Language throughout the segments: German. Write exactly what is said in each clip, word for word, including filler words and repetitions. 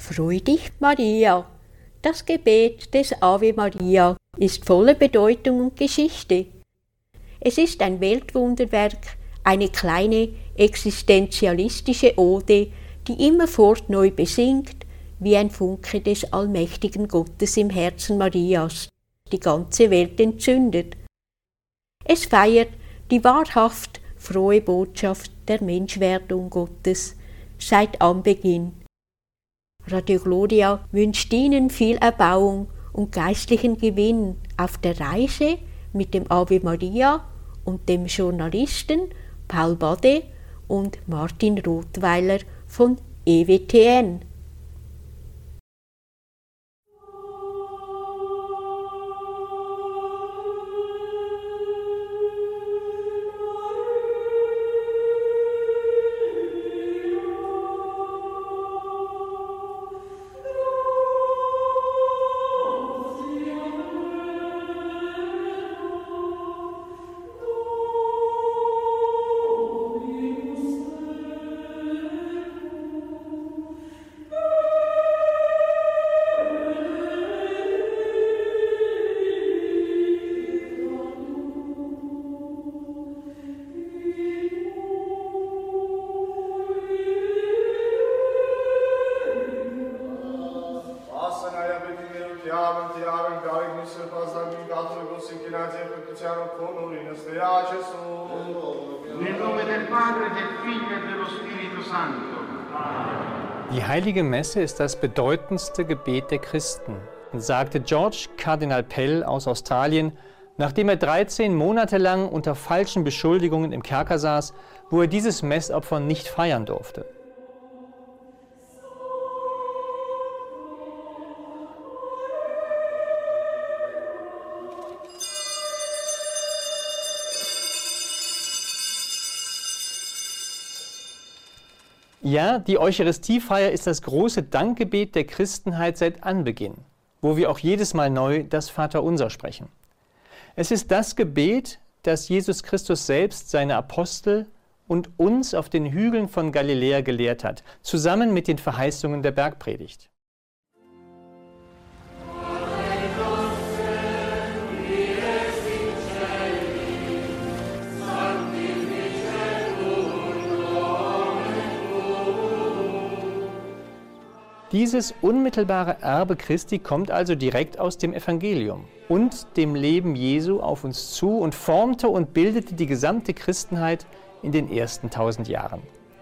Freu dich, Maria! Das Gebet des Ave Maria ist voller Bedeutung und Geschichte. Es ist ein Weltwunderwerk, eine kleine existenzialistische Ode, die immerfort neu besingt, wie ein Funke des allmächtigen Gottes im Herzen Marias, die ganze Welt entzündet. Es feiert die wahrhaft frohe Botschaft der Menschwerdung Gottes seit Anbeginn. Radio Gloria wünscht Ihnen viel Erbauung und geistlichen Gewinn auf der Reise mit dem Ave Maria und dem Journalisten Paul Bade und Martin Rothweiler von E W T N. Die Heilige Messe ist das bedeutendste Gebet der Christen, sagte George Kardinal Pell aus Australien, nachdem er dreizehn Monate lang unter falschen Beschuldigungen im Kerker saß, wo er dieses Messopfer nicht feiern durfte. Ja, die Eucharistiefeier ist das große Dankgebet der Christenheit seit Anbeginn, wo wir auch jedes Mal neu das Vaterunser sprechen. Es ist das Gebet, das Jesus Christus selbst seine Apostel und uns auf den Hügeln von Galiläa gelehrt hat, zusammen mit den Verheißungen der Bergpredigt. Dieses unmittelbare Erbe Christi kommt also direkt aus dem Evangelium und dem Leben Jesu auf uns zu und formte und bildete die gesamte Christenheit in den ersten tausend Jahren.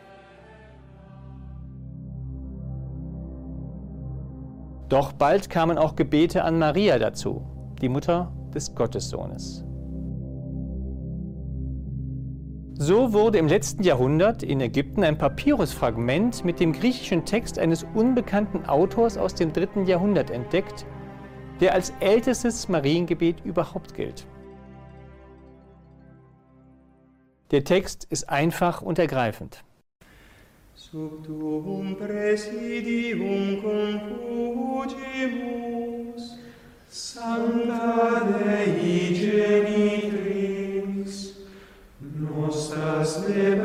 Doch bald kamen auch Gebete an Maria dazu, die Mutter des Gottessohnes. So wurde im letzten Jahrhundert in Ägypten ein Papyrusfragment mit dem griechischen Text eines unbekannten Autors aus dem dritten Jahrhundert entdeckt, der als ältestes Mariengebet überhaupt gilt. Der Text ist einfach und ergreifend. Sub tuum presidium confugimus, Sancta Dei Genitrix, nostras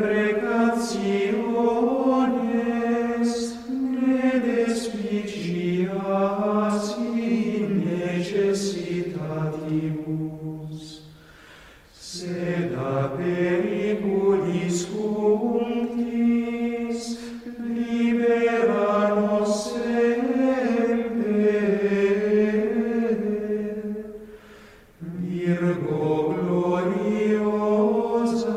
deprecationes ne despicias in necessitatibus, sed a periculis cunctis libera nos semper. Virgo gloriosa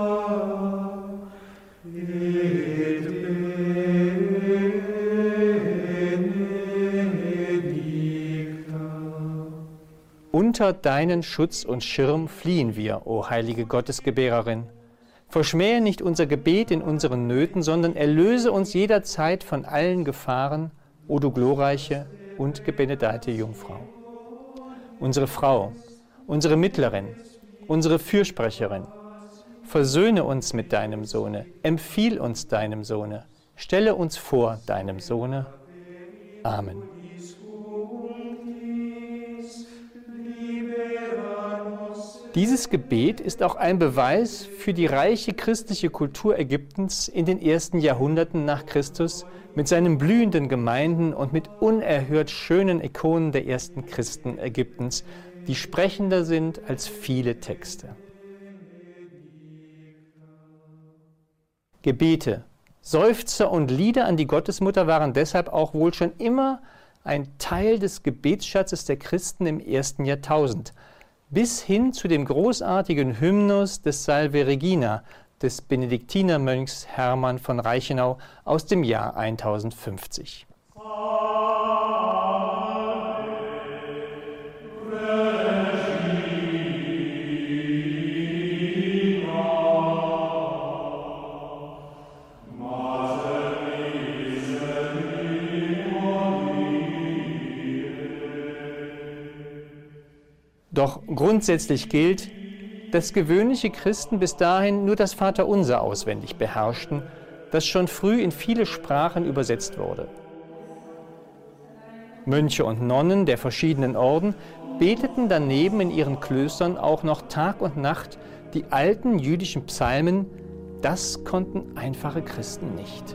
et benedicta. Unter deinen Schutz und Schirm fliehen wir, o heilige Gottesgebärerin. Verschmähe nicht unser Gebet in unseren Nöten, sondern erlöse uns jederzeit von allen Gefahren, o du glorreiche und gebenedete Jungfrau. Unsere Frau, unsere Mittlerin, unsere Fürsprecherin, versöhne uns mit deinem Sohne, empfiehl uns deinem Sohne, stelle uns vor deinem Sohne. Amen. Libera nos Dieses Gebet ist auch ein Beweis für die reiche christliche Kultur Ägyptens in den ersten Jahrhunderten nach Christus mit seinen blühenden Gemeinden und mit unerhört schönen Ikonen der ersten Christen Ägyptens, die sprechender sind als viele Texte. Gebete, Seufzer und Lieder an die Gottesmutter waren deshalb auch wohl schon immer ein Teil des Gebetsschatzes der Christen im ersten Jahrtausend, bis hin zu dem großartigen Hymnus des Salve Regina des Benediktinermönchs Hermann von Reichenau aus dem Jahr eintausendfünfzig. Doch grundsätzlich gilt, dass gewöhnliche Christen bis dahin nur das Vaterunser auswendig beherrschten, das schon früh in viele Sprachen übersetzt wurde. Mönche und Nonnen der verschiedenen Orden beteten daneben in ihren Klöstern auch noch Tag und Nacht die alten jüdischen Psalmen. Das konnten einfache Christen nicht.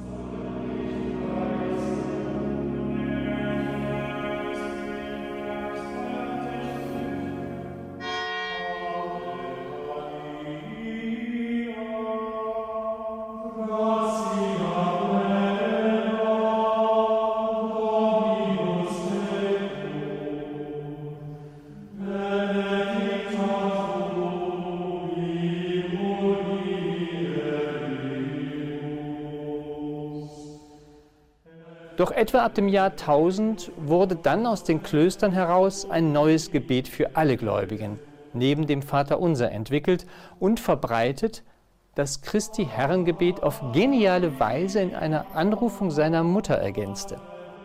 Doch etwa ab dem Jahr tausend wurde dann aus den Klöstern heraus ein neues Gebet für alle Gläubigen, neben dem Vaterunser entwickelt und verbreitet, das Christi Herrengebet auf geniale Weise in einer Anrufung seiner Mutter ergänzte.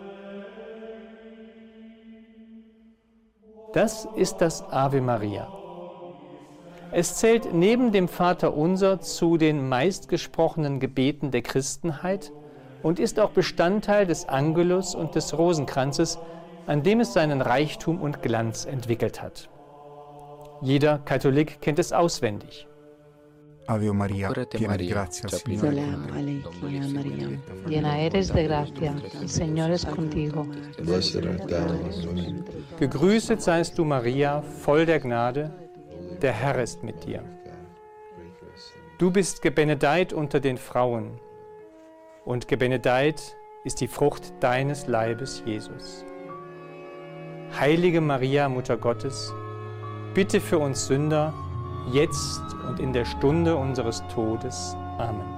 Das ist das Ave Maria. Es zählt neben dem Vaterunser zu den meistgesprochenen Gebeten der Christenheit und ist auch Bestandteil des Angelus und des Rosenkranzes, an dem es seinen Reichtum und Glanz entwickelt hat. Jeder Katholik kennt es auswendig. Ave Maria, piena di grazia, il Signore è con te. María, llena eres de gracia, el Señor es contigo. Gegrüßet seist du, Maria, voll der Gnade, der Herr ist mit dir. Du bist gebenedeit unter den Frauen, und gebenedeit ist die Frucht deines Leibes, Jesus. Heilige Maria, Mutter Gottes, bitte für uns Sünder, jetzt und in der Stunde unseres Todes. Amen.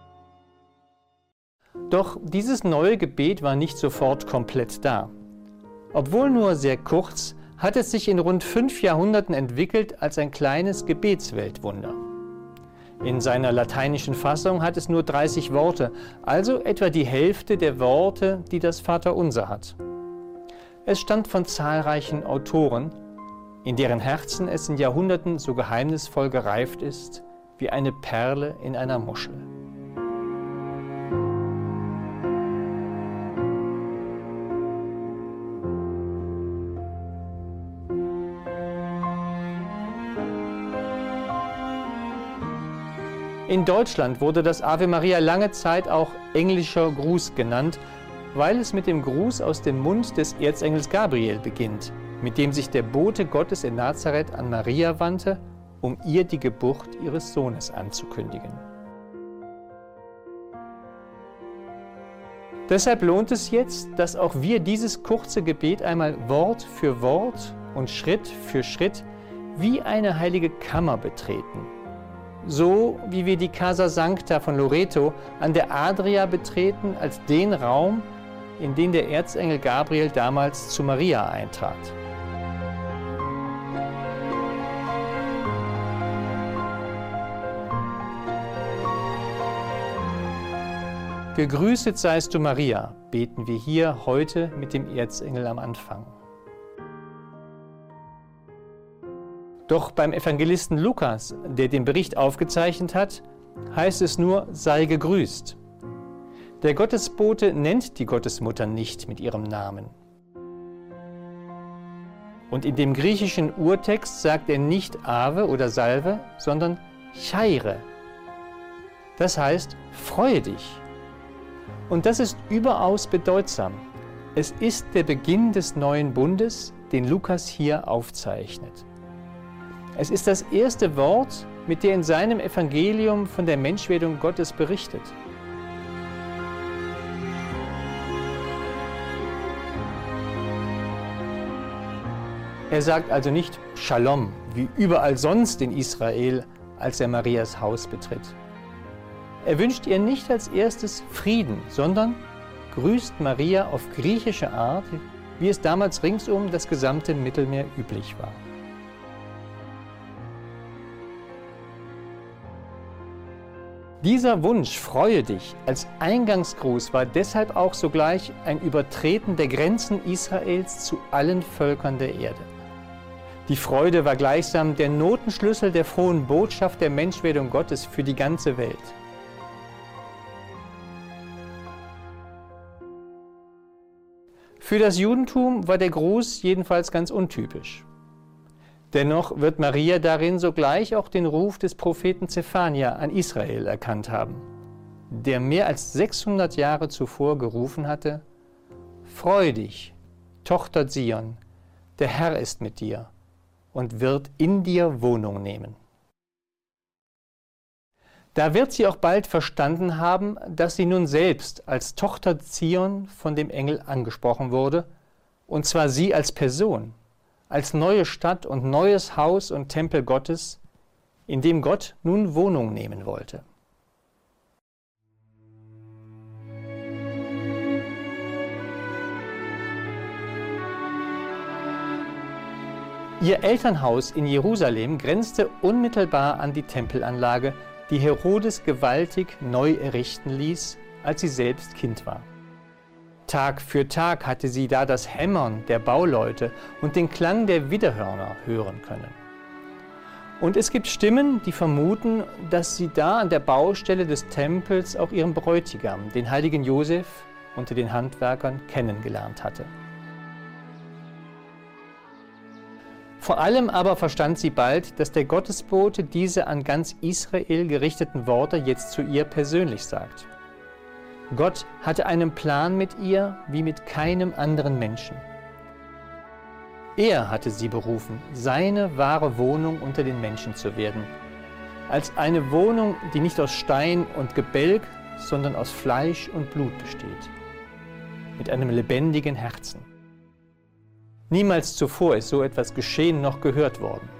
Doch dieses neue Gebet war nicht sofort komplett da. Obwohl nur sehr kurz, hat es sich in rund fünf Jahrhunderten entwickelt als ein kleines Gebetsweltwunder. In seiner lateinischen Fassung hat es nur dreißig Worte, also etwa die Hälfte der Worte, die das Vaterunser hat. Es stammt von zahlreichen Autoren, in deren Herzen es in Jahrhunderten so geheimnisvoll gereift ist, wie eine Perle in einer Muschel. In Deutschland wurde das Ave Maria lange Zeit auch englischer Gruß genannt, weil es mit dem Gruß aus dem Mund des Erzengels Gabriel beginnt, mit dem sich der Bote Gottes in Nazareth an Maria wandte, um ihr die Geburt ihres Sohnes anzukündigen. Deshalb lohnt es jetzt, dass auch wir dieses kurze Gebet einmal Wort für Wort und Schritt für Schritt wie eine heilige Kammer betreten. So wie wir die Casa Sancta von Loreto an der Adria betreten als den Raum, in den der Erzengel Gabriel damals zu Maria eintrat. Gegrüßet seist du, Maria, beten wir hier heute mit dem Erzengel am Anfang. Doch beim Evangelisten Lukas, der den Bericht aufgezeichnet hat, heißt es nur, sei gegrüßt. Der Gottesbote nennt die Gottesmutter nicht mit ihrem Namen. Und in dem griechischen Urtext sagt er nicht Ave oder Salve, sondern Chaire. Das heißt, freue dich. Und das ist überaus bedeutsam. Es ist der Beginn des neuen Bundes, den Lukas hier aufzeichnet. Es ist das erste Wort, mit der in seinem Evangelium von der Menschwerdung Gottes berichtet. Er sagt also nicht Shalom, wie überall sonst in Israel, als er Marias Haus betritt. Er wünscht ihr nicht als erstes Frieden, sondern grüßt Maria auf griechische Art, wie es damals ringsum das gesamte Mittelmeer üblich war. Dieser Wunsch, freue dich, als Eingangsgruß war deshalb auch sogleich ein Übertreten der Grenzen Israels zu allen Völkern der Erde. Die Freude war gleichsam der Notenschlüssel der frohen Botschaft der Menschwerdung Gottes für die ganze Welt. Für das Judentum war der Gruß jedenfalls ganz untypisch. Dennoch wird Maria darin sogleich auch den Ruf des Propheten Zephania an Israel erkannt haben, der mehr als sechshundert Jahre zuvor gerufen hatte: Freu dich, Tochter Zion, der Herr ist mit dir und wird in dir Wohnung nehmen. Da wird sie auch bald verstanden haben, dass sie nun selbst als Tochter Zion von dem Engel angesprochen wurde, und zwar sie als Person, als neue Stadt und neues Haus und Tempel Gottes, in dem Gott nun Wohnung nehmen wollte. Ihr Elternhaus in Jerusalem grenzte unmittelbar an die Tempelanlage, die Herodes gewaltig neu errichten ließ, als sie selbst Kind war. Tag für Tag hatte sie da das Hämmern der Bauleute und den Klang der Widderhörner hören können. Und es gibt Stimmen, die vermuten, dass sie da an der Baustelle des Tempels auch ihren Bräutigam, den heiligen Josef, unter den Handwerkern kennengelernt hatte. Vor allem aber verstand sie bald, dass der Gottesbote diese an ganz Israel gerichteten Worte jetzt zu ihr persönlich sagt. Gott hatte einen Plan mit ihr wie mit keinem anderen Menschen. Er hatte sie berufen, seine wahre Wohnung unter den Menschen zu werden, als eine Wohnung, die nicht aus Stein und Gebälk, sondern aus Fleisch und Blut besteht, mit einem lebendigen Herzen. Niemals zuvor ist so etwas geschehen noch gehört worden.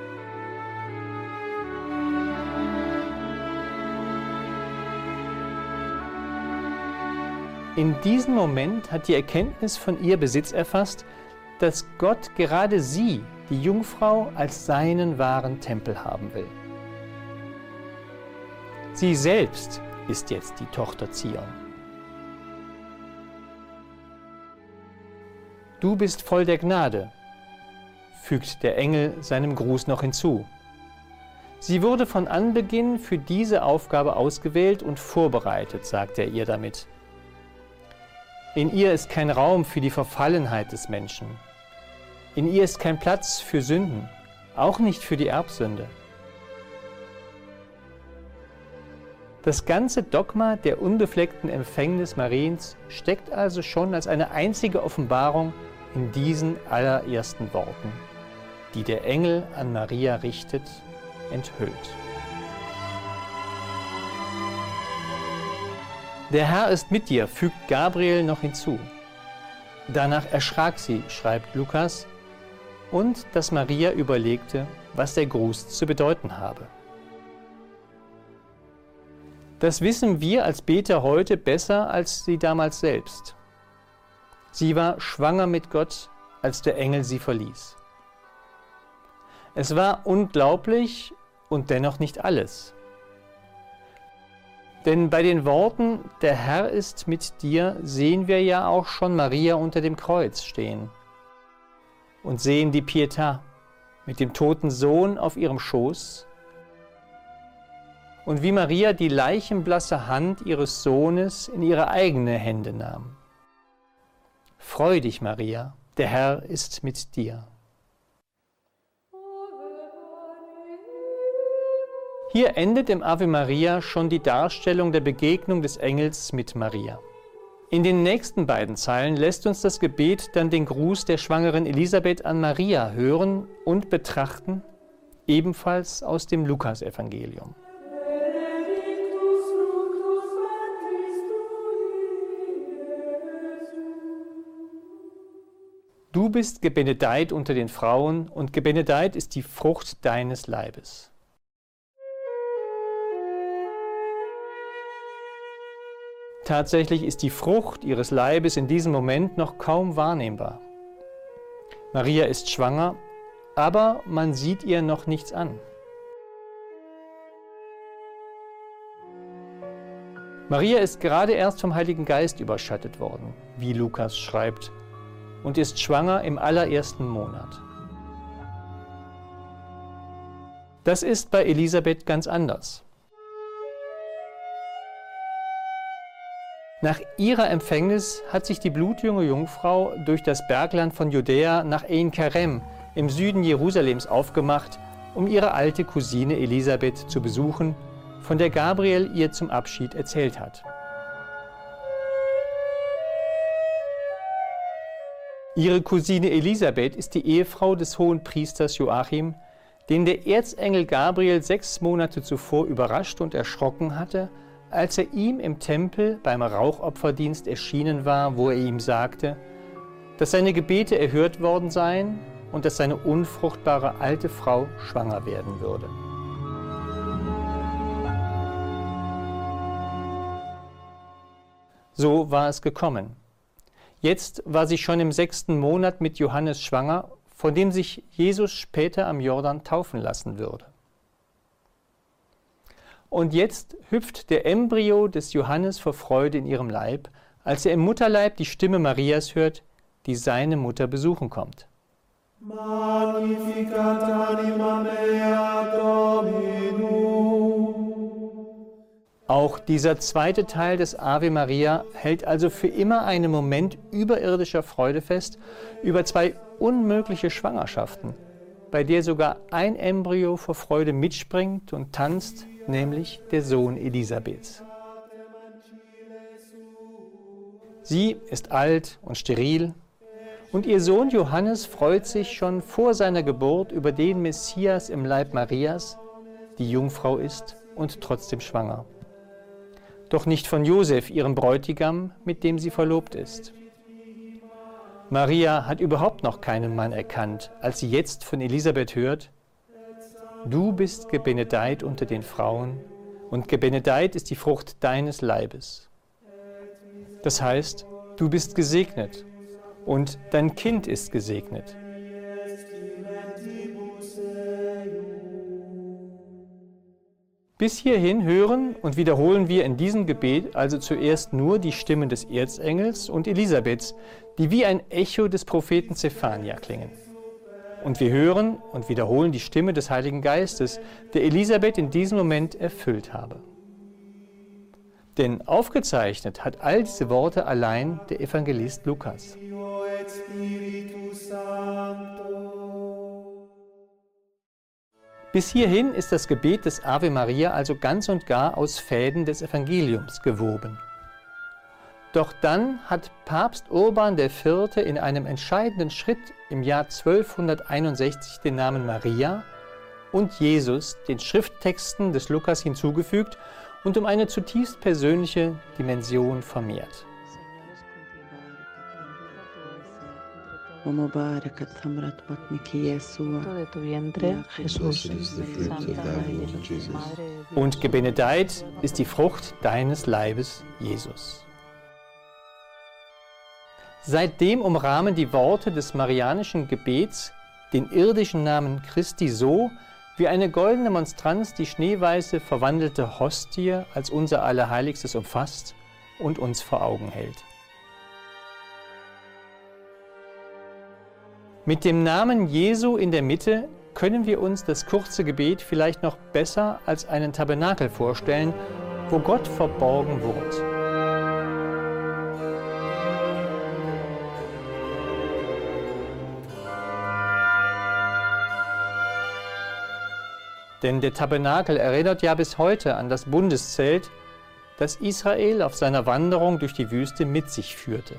In diesem Moment hat die Erkenntnis von ihr Besitz erfasst, dass Gott gerade sie, die Jungfrau, als seinen wahren Tempel haben will. Sie selbst ist jetzt die Tochter Zion. Du bist voll der Gnade, fügt der Engel seinem Gruß noch hinzu. Sie wurde von Anbeginn für diese Aufgabe ausgewählt und vorbereitet, sagt er ihr damit. In ihr ist kein Raum für die Verfallenheit des Menschen. In ihr ist kein Platz für Sünden, auch nicht für die Erbsünde. Das ganze Dogma der unbefleckten Empfängnis Mariens steckt also schon als eine einzige Offenbarung in diesen allerersten Worten, die der Engel an Maria richtet, enthüllt. Der Herr ist mit dir, fügt Gabriel noch hinzu. Danach erschrak sie, schreibt Lukas, und dass Maria überlegte, was der Gruß zu bedeuten habe. Das wissen wir als Beter heute besser als sie damals selbst. Sie war schwanger mit Gott, als der Engel sie verließ. Es war unglaublich und dennoch nicht alles. Denn bei den Worten, der Herr ist mit dir, sehen wir ja auch schon Maria unter dem Kreuz stehen und sehen die Pietà mit dem toten Sohn auf ihrem Schoß und wie Maria die leichenblasse Hand ihres Sohnes in ihre eigene Hände nahm. Freu dich, Maria, der Herr ist mit dir. Hier endet im Ave Maria schon die Darstellung der Begegnung des Engels mit Maria. In den nächsten beiden Zeilen lässt uns das Gebet dann den Gruß der schwangeren Elisabeth an Maria hören und betrachten, ebenfalls aus dem Lukasevangelium. Du bist gebenedeit unter den Frauen, und gebenedeit ist die Frucht deines Leibes. Tatsächlich ist die Frucht ihres Leibes in diesem Moment noch kaum wahrnehmbar. Maria ist schwanger, aber man sieht ihr noch nichts an. Maria ist gerade erst vom Heiligen Geist überschattet worden, wie Lukas schreibt, und ist schwanger im allerersten Monat. Das ist bei Elisabeth ganz anders. Nach ihrer Empfängnis hat sich die blutjunge Jungfrau durch das Bergland von Judäa nach Ein Kerem im Süden Jerusalems aufgemacht, um ihre alte Cousine Elisabeth zu besuchen, von der Gabriel ihr zum Abschied erzählt hat. Ihre Cousine Elisabeth ist die Ehefrau des Hohenpriesters Joachim, den der Erzengel Gabriel sechs Monate zuvor überrascht und erschrocken hatte, als er ihm im Tempel beim Rauchopferdienst erschienen war, wo er ihm sagte, dass seine Gebete erhört worden seien und dass seine unfruchtbare alte Frau schwanger werden würde. So war es gekommen. Jetzt war sie schon im sechsten Monat mit Johannes schwanger, von dem sich Jesus später am Jordan taufen lassen würde. Und jetzt hüpft der Embryo des Johannes vor Freude in ihrem Leib, als er im Mutterleib die Stimme Marias hört, die seine Mutter besuchen kommt. Magnificat anima mea Dominum. Auch dieser zweite Teil des Ave Maria hält also für immer einen Moment überirdischer Freude fest über zwei unmögliche Schwangerschaften, bei der sogar ein Embryo vor Freude mitspringt und tanzt, nämlich der Sohn Elisabeths. Sie ist alt und steril, und ihr Sohn Johannes freut sich schon vor seiner Geburt über den Messias im Leib Marias, die Jungfrau ist und trotzdem schwanger. Doch nicht von Josef, ihrem Bräutigam, mit dem sie verlobt ist. Maria hat überhaupt noch keinen Mann erkannt, als sie jetzt von Elisabeth hört, du bist gebenedeit unter den Frauen, und gebenedeit ist die Frucht deines Leibes. Das heißt, du bist gesegnet, und dein Kind ist gesegnet. Bis hierhin hören und wiederholen wir in diesem Gebet also zuerst nur die Stimmen des Erzengels und Elisabeths, die wie ein Echo des Propheten Zephania klingen. Und wir hören und wiederholen die Stimme des Heiligen Geistes, der Elisabeth in diesem Moment erfüllt habe. Denn aufgezeichnet hat all diese Worte allein der Evangelist Lukas. Bis hierhin ist das Gebet des Ave Maria also ganz und gar aus Fäden des Evangeliums gewoben. Doch dann hat Papst Urban der Vierte in einem entscheidenden Schritt im Jahr zwölfhunderteinundsechzig den Namen Maria und Jesus den Schrifttexten des Lukas hinzugefügt und um eine zutiefst persönliche Dimension vermehrt. Und gebenedeit ist die Frucht deines Leibes, Jesus. Seitdem umrahmen die Worte des marianischen Gebets den irdischen Namen Christi so, wie eine goldene Monstranz die schneeweiße verwandelte Hostie als unser Allerheiligstes umfasst und uns vor Augen hält. Mit dem Namen Jesu in der Mitte können wir uns das kurze Gebet vielleicht noch besser als einen Tabernakel vorstellen, wo Gott verborgen wohnt. Denn der Tabernakel erinnert ja bis heute an das Bundeszelt, das Israel auf seiner Wanderung durch die Wüste mit sich führte.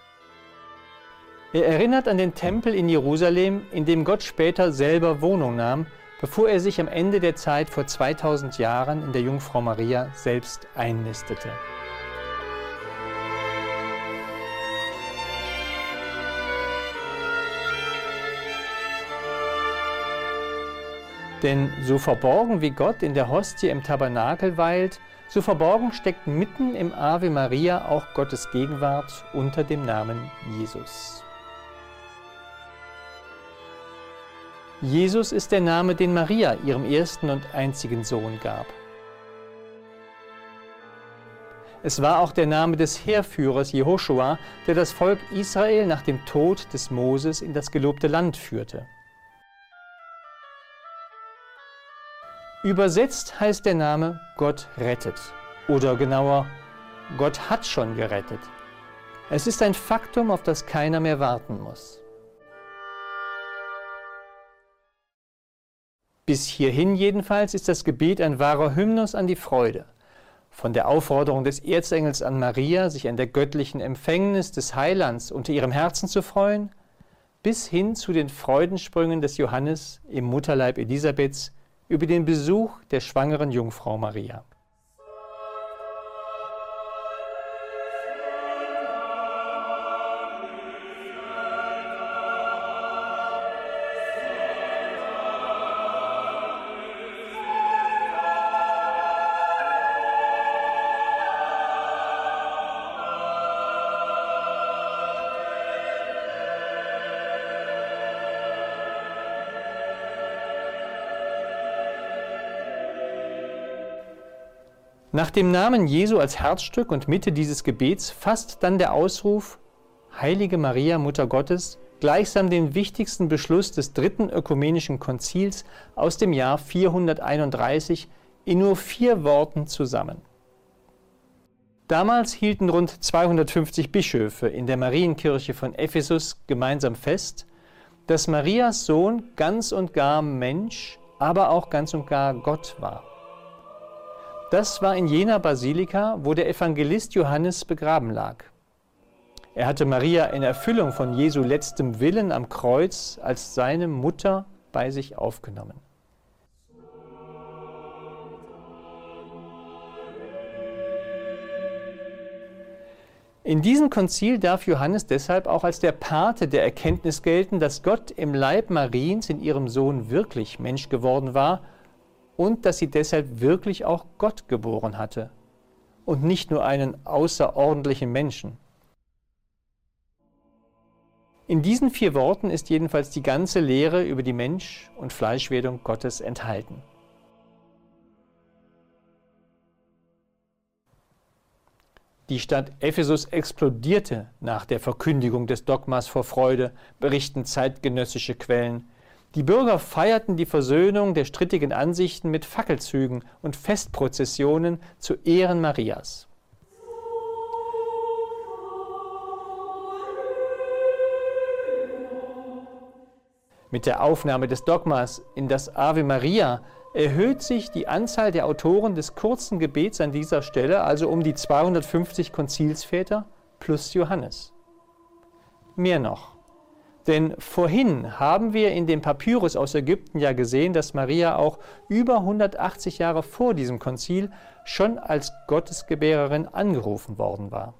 Er erinnert an den Tempel in Jerusalem, in dem Gott später selber Wohnung nahm, bevor er sich am Ende der Zeit vor zweitausend Jahren in der Jungfrau Maria selbst einnistete. Denn so verborgen wie Gott in der Hostie im Tabernakel weilt, so verborgen steckt mitten im Ave Maria auch Gottes Gegenwart unter dem Namen Jesus. Jesus ist der Name, den Maria ihrem ersten und einzigen Sohn gab. Es war auch der Name des Heerführers Jehoschua, der das Volk Israel nach dem Tod des Moses in das gelobte Land führte. Übersetzt heißt der Name Gott rettet oder genauer, Gott hat schon gerettet. Es ist ein Faktum, auf das keiner mehr warten muss. Bis hierhin jedenfalls ist das Gebet ein wahrer Hymnus an die Freude. Von der Aufforderung des Erzengels an Maria, sich an der göttlichen Empfängnis des Heilands unter ihrem Herzen zu freuen, bis hin zu den Freudensprüngen des Johannes im Mutterleib Elisabeths über den Besuch der schwangeren Jungfrau Maria. Nach dem Namen Jesu als Herzstück und Mitte dieses Gebets fasst dann der Ausruf Heilige Maria, Mutter Gottes, gleichsam den wichtigsten Beschluss des Dritten Ökumenischen Konzils aus dem Jahr vierhunderteinunddreißig in nur vier Worten zusammen. Damals hielten rund zweihundertfünfzig Bischöfe in der Marienkirche von Ephesus gemeinsam fest, dass Marias Sohn ganz und gar Mensch, aber auch ganz und gar Gott war. Das war in jener Basilika, wo der Evangelist Johannes begraben lag. Er hatte Maria in Erfüllung von Jesu letztem Willen am Kreuz als seine Mutter bei sich aufgenommen. In diesem Konzil darf Johannes deshalb auch als der Pate der Erkenntnis gelten, dass Gott im Leib Mariens in ihrem Sohn wirklich Mensch geworden war und dass sie deshalb wirklich auch Gott geboren hatte und nicht nur einen außerordentlichen Menschen. In diesen vier Worten ist jedenfalls die ganze Lehre über die Mensch- und Fleischwerdung Gottes enthalten. Die Stadt Ephesus explodierte nach der Verkündigung des Dogmas vor Freude, berichten zeitgenössische Quellen. Die Bürger feierten die Versöhnung der strittigen Ansichten mit Fackelzügen und Festprozessionen zu Ehren Marias. Mit der Aufnahme des Dogmas in das Ave Maria erhöht sich die Anzahl der Autoren des kurzen Gebets an dieser Stelle also um die zweihundertfünfzig Konzilsväter plus Johannes. Mehr noch. Denn vorhin haben wir in dem Papyrus aus Ägypten ja gesehen, dass Maria auch über hundertachtzig Jahre vor diesem Konzil schon als Gottesgebärerin angerufen worden war.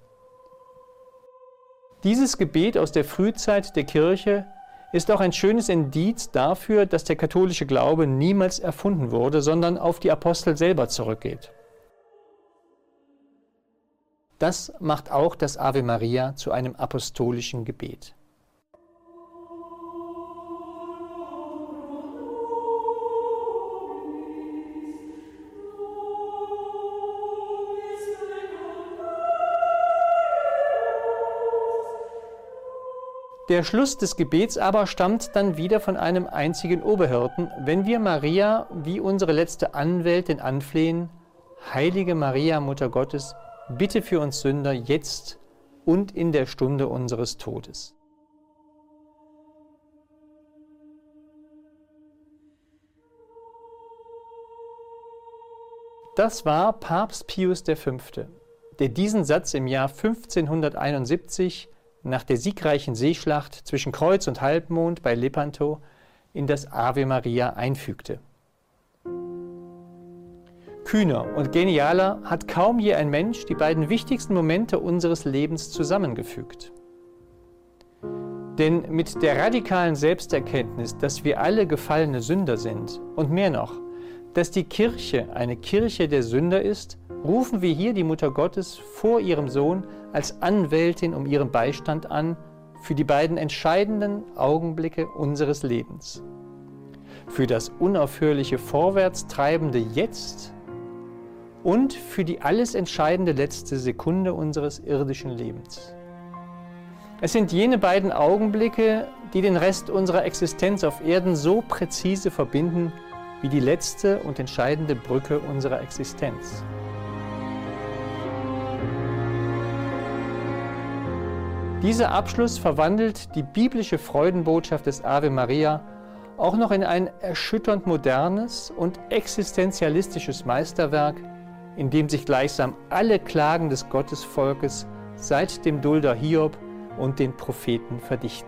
Dieses Gebet aus der Frühzeit der Kirche ist auch ein schönes Indiz dafür, dass der katholische Glaube niemals erfunden wurde, sondern auf die Apostel selber zurückgeht. Das macht auch das Ave Maria zu einem apostolischen Gebet. Der Schluss des Gebets aber stammt dann wieder von einem einzigen Oberhirten, wenn wir Maria wie unsere letzte Anwältin anflehen: Heilige Maria, Mutter Gottes, bitte für uns Sünder jetzt und in der Stunde unseres Todes. Das war Papst Pius der Fünfte, der diesen Satz im Jahr fünfzehnhunderteinundsiebzig nach der siegreichen Seeschlacht zwischen Kreuz und Halbmond bei Lepanto in das Ave Maria einfügte. Kühner und genialer hat kaum je ein Mensch die beiden wichtigsten Momente unseres Lebens zusammengefügt. Denn mit der radikalen Selbsterkenntnis, dass wir alle gefallene Sünder sind und mehr noch, dass die Kirche eine Kirche der Sünder ist, rufen wir hier die Mutter Gottes vor ihrem Sohn als Anwältin um ihren Beistand an für die beiden entscheidenden Augenblicke unseres Lebens. Für das unaufhörliche Vorwärtstreibende Jetzt und für die alles entscheidende letzte Sekunde unseres irdischen Lebens. Es sind jene beiden Augenblicke, die den Rest unserer Existenz auf Erden so präzise verbinden, wie die letzte und entscheidende Brücke unserer Existenz. Dieser Abschluss verwandelt die biblische Freudenbotschaft des Ave Maria auch noch in ein erschütternd modernes und existenzialistisches Meisterwerk, in dem sich gleichsam alle Klagen des Gottesvolkes seit dem Dulder Hiob und den Propheten verdichten.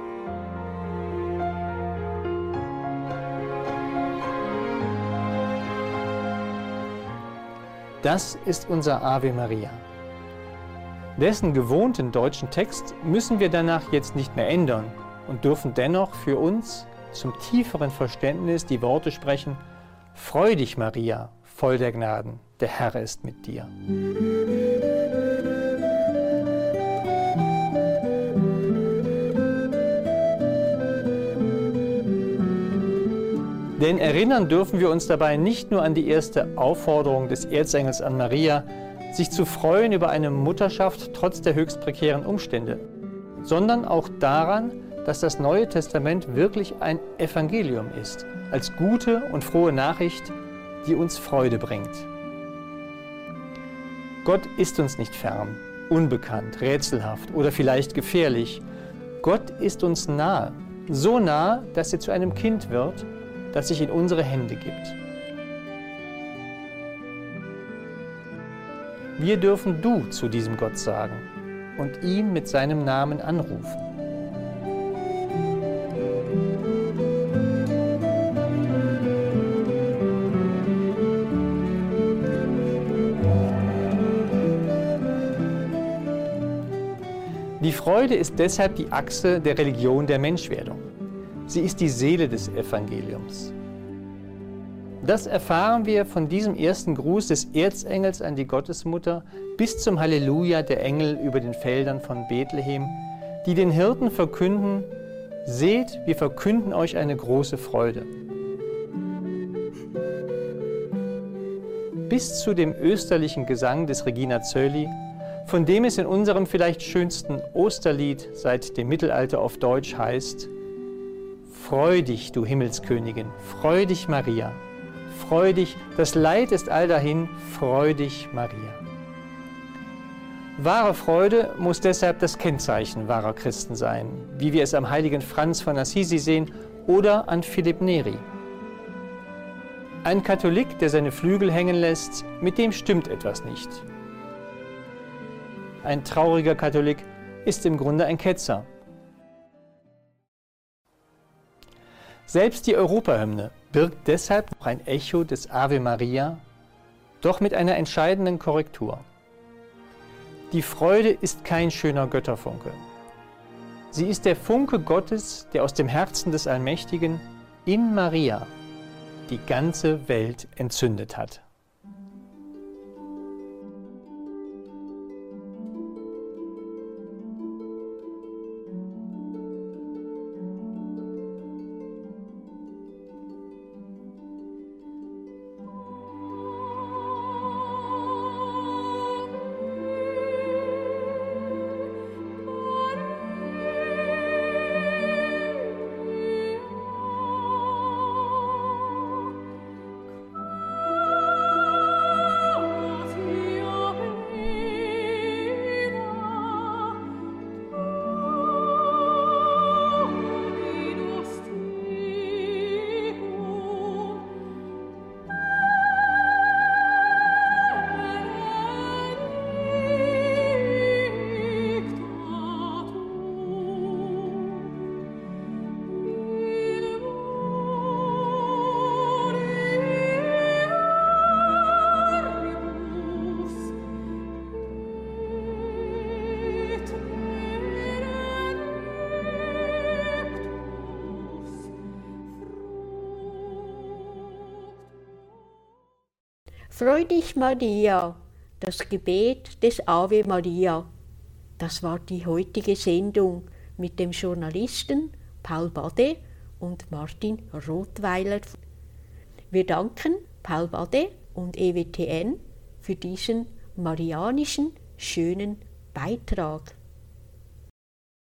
Das ist unser Ave Maria. Dessen gewohnten deutschen Text müssen wir danach jetzt nicht mehr ändern und dürfen dennoch für uns zum tieferen Verständnis die Worte sprechen: Freu dich, Maria, voll der Gnaden, der Herr ist mit dir. Denn erinnern dürfen wir uns dabei nicht nur an die erste Aufforderung des Erzengels an Maria, sich zu freuen über eine Mutterschaft trotz der höchst prekären Umstände, sondern auch daran, dass das Neue Testament wirklich ein Evangelium ist, als gute und frohe Nachricht, die uns Freude bringt. Gott ist uns nicht fern, unbekannt, rätselhaft oder vielleicht gefährlich. Gott ist uns nahe, so nah, dass er zu einem Kind wird, das sich in unsere Hände gibt. Wir dürfen Du zu diesem Gott sagen und ihn mit seinem Namen anrufen. Die Freude ist deshalb die Achse der Religion der Menschwerdung. Sie ist die Seele des Evangeliums. Das erfahren wir von diesem ersten Gruß des Erzengels an die Gottesmutter bis zum Halleluja der Engel über den Feldern von Bethlehem, die den Hirten verkünden: Seht, wir verkünden euch eine große Freude. Bis zu dem österlichen Gesang des Regina Coeli, von dem es in unserem vielleicht schönsten Osterlied seit dem Mittelalter auf Deutsch heißt: Freu dich, du Himmelskönigin, freu dich, Maria. Freu dich, das Leid ist all dahin, freu dich, Maria. Wahre Freude muss deshalb das Kennzeichen wahrer Christen sein, wie wir es am heiligen Franz von Assisi sehen oder an Philipp Neri. Ein Katholik, der seine Flügel hängen lässt, mit dem stimmt etwas nicht. Ein trauriger Katholik ist im Grunde ein Ketzer. Selbst die Europahymne birgt deshalb noch ein Echo des Ave Maria, doch mit einer entscheidenden Korrektur. Die Freude ist kein schöner Götterfunke. Sie ist der Funke Gottes, der aus dem Herzen des Allmächtigen in Maria die ganze Welt entzündet hat. Freu dich, Maria, das Gebet des Ave Maria. Das war die heutige Sendung mit dem Journalisten Paul Bade und Martin Rothweiler. Wir danken Paul Bade und E W T N für diesen marianischen, schönen Beitrag.